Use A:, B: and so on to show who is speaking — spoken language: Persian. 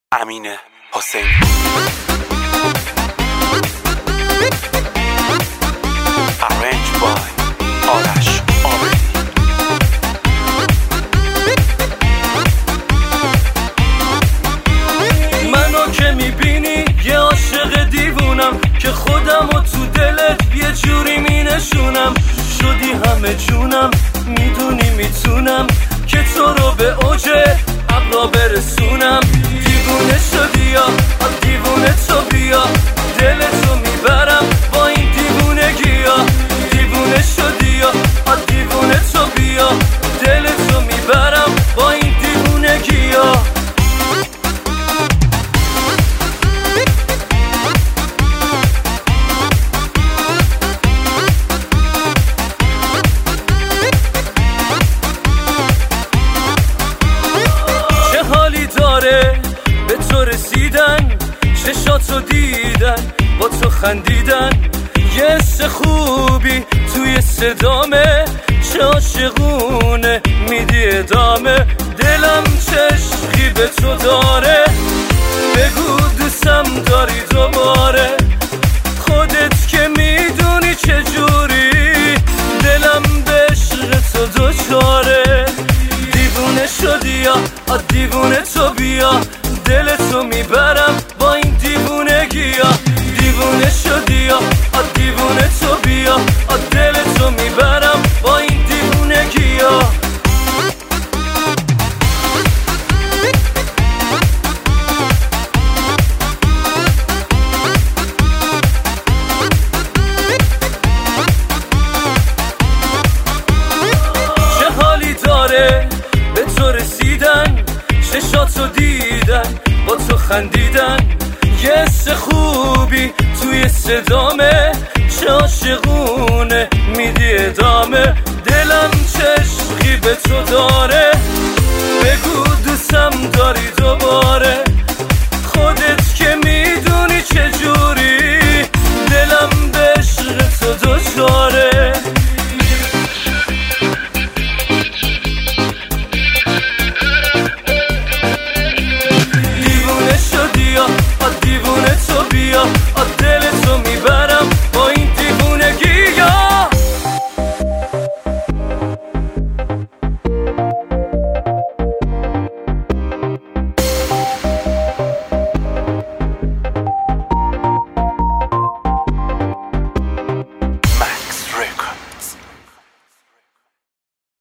A: امین حسین. Arranged by آرش آبی.
B: منو که میبینی یه عاشق دیوونم که خودمو تو دلت یه جوری مینشونم. شدی همه جونم، میدونی میتونم که تو رو به اوج ابرا برسونم. دیوونه شدی یا دیوونه تو بیا، دلتو میبرم با این دیوونگی ها. دیوونه شدی یا دیوونه تو بیا، دلتو میبرم با این دیوونگی ها. به تو رسیدن، چشاتو دیدن، با تو خندیدن، یه حس خوبی توی صدامه، چه عاشقونه میدی ادامه. دلم چه عشقی به تو داره، بگو دوستم داری دوباره. خودت که میدونی چجوری دلم به عشق تو دوچاره. دیوونه شدی یا دیوونه تو بیا، دلتو میبرم با این دیوونگی ها. دیوونه شدی یا دیوونه تو بیا، دلتو میبرم با این دیوونگی ها. چه حالی داره به تو رسیدن، چشاتو دیدن، با تو خندیدن، یه حس خوبی توی صدامه، چه عاشقونه میدی ادامه. دلم چه عشقی به تو داره، بگو دوستم داری